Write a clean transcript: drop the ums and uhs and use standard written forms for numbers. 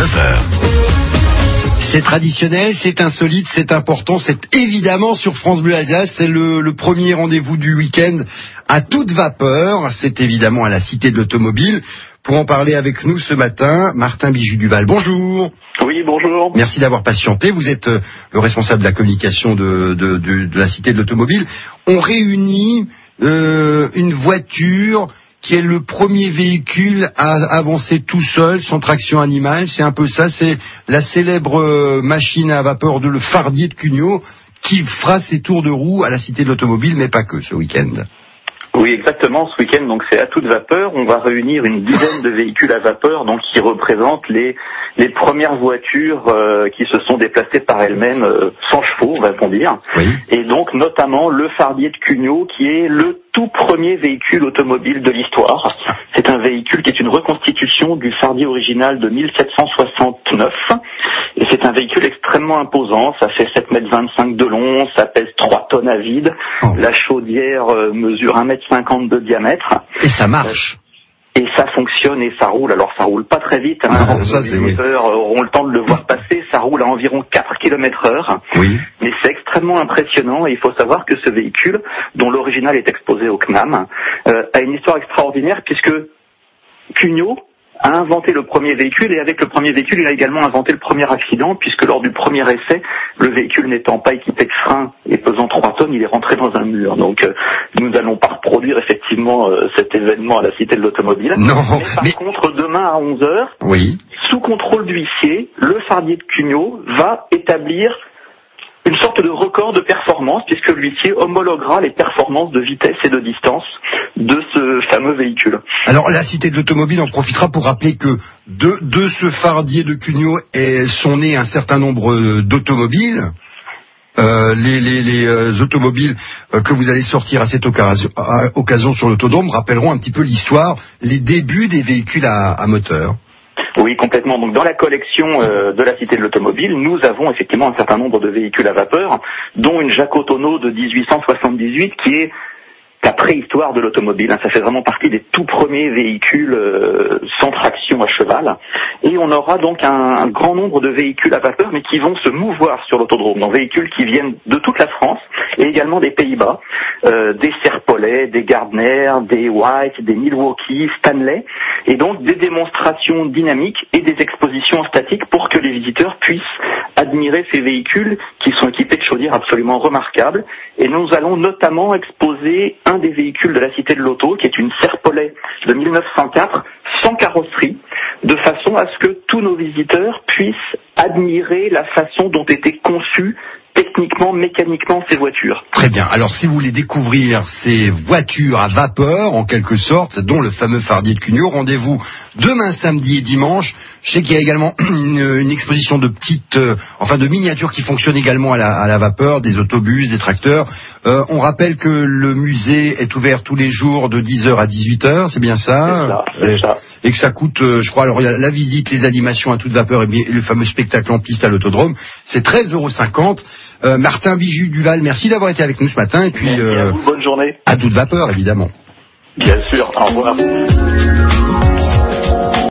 9h. C'est traditionnel, c'est insolite, c'est important, c'est évidemment sur France Bleu Alsace, c'est le premier rendez-vous du week-end à toute vapeur, c'est évidemment à la Cité de l'Automobile. Pour en parler avec nous ce matin, Martin Bijoux-Duval, bonjour. Oui, bonjour. Merci d'avoir patienté, vous êtes le responsable de la communication de la Cité de l'Automobile. On réunit une voiture qui est le premier véhicule à avancer tout seul, sans traction animale. C'est un peu ça, c'est la célèbre machine à vapeur le Fardier de Cugnot qui fera ses tours de roue à la Cité de l'Automobile, mais pas que ce week-end. Oui, exactement. Ce week-end, donc c'est à toute vapeur. On va réunir une dizaine de véhicules à vapeur, donc qui représentent les premières voitures qui se sont déplacées par elles-mêmes sans chevaux, va-t-on dire. Oui. Et donc notamment le Fardier de Cugnot, qui est le tout premier véhicule automobile de l'histoire. C'est un véhicule qui est une reconstitution du Fardier original de 1769. Et c'est un véhicule extrêmement imposant. Ça fait 7,25 m de long, ça pèse 3 tonnes à vide. Oh. La chaudière mesure 1,50 m de diamètre. Et ça marche. Et ça fonctionne et ça roule. Alors ça roule pas très vite. Les visiteurs auront le temps de le voir passer. Ça roule à environ 4 km/h. Oui. Mais c'est extrêmement impressionnant. Et il faut savoir que ce véhicule, dont l'original est exposé au CNAM, a une histoire extraordinaire puisque Cugnot a inventé le premier véhicule, et avec le premier véhicule, il a également inventé le premier accident, puisque lors du premier essai, le véhicule n'étant pas équipé de frein et pesant 3 tonnes, il est rentré dans un mur. Donc, nous n'allons pas reproduire effectivement cet événement à la Cité de l'Automobile. Non, mais par contre, demain à 11h, oui, sous contrôle d'huissier, le Fardier de Cugnot va établir une sorte de record de performance, puisque l'huissier homologuera les performances de vitesse et de distance de ce fameux véhicule. Alors la Cité de l'Automobile en profitera pour rappeler que de ce Fardier de Cugnot sont nés un certain nombre d'automobiles. Les automobiles que vous allez sortir à cette occasion sur l'autodrome rappelleront un petit peu l'histoire, les débuts des véhicules à moteur. Oui, complètement. Donc, dans la collection de la Cité de l'Automobile, nous avons effectivement un certain nombre de véhicules à vapeur, dont une Jacques Tonneau de 1878, qui est la préhistoire de l'automobile. Ça fait vraiment partie des tout premiers véhicules sans traction à cheval. Et on aura donc un grand nombre de véhicules à vapeur, mais qui vont se mouvoir sur l'autodrome. Donc, véhicules qui viennent de toute la France et également des Pays-Bas, des Serpollet, des Gardner, des White, des Milwaukee, Stanley, et donc des démonstrations dynamiques et des expositions statiques pour que les visiteurs puissent admirer ces véhicules qui sont équipés de chaudières absolument remarquables. Et nous allons notamment exposer un des véhicules de la Cité de l'Auto, qui est une Serpollet de 1904, sans carrosserie, de façon à ce que tous nos visiteurs puissent admirer la façon dont étaient conçues techniquement, mécaniquement, ces voitures. Très bien. Alors, si vous voulez découvrir ces voitures à vapeur, en quelque sorte, dont le fameux Fardier de Cugnot, rendez-vous demain, samedi et dimanche. Je sais qu'il y a également une exposition de de miniatures qui fonctionnent également à la vapeur, des autobus, des tracteurs. On rappelle que le musée est ouvert tous les jours de 10h à 18h, c'est bien ça? C'est ça. Et que ça coûte, je crois, alors il y a la visite, les animations à toute vapeur et le fameux spectacle en piste à l'autodrome, c'est 13,50 €. Martin Bijoux-Duval, merci d'avoir été avec nous ce matin, et puis à vous, bonne journée. à toute vapeur, évidemment. Bien sûr, au revoir.